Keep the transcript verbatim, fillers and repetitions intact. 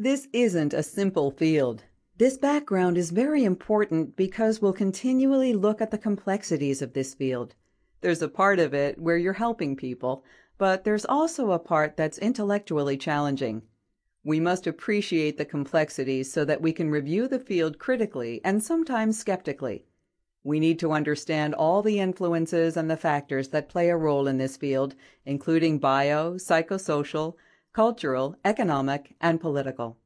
This isn't a simple field. This background is very important because we'll continually look at the complexities of this field. There's a part of it where you're helping people, but there's also a part that's intellectually challenging. We must appreciate the complexities so that we can review the field critically and sometimes skeptically. We need to understand all the influences and the factors that play a role in this field, including bio, psychosocial, cultural, economic, and political.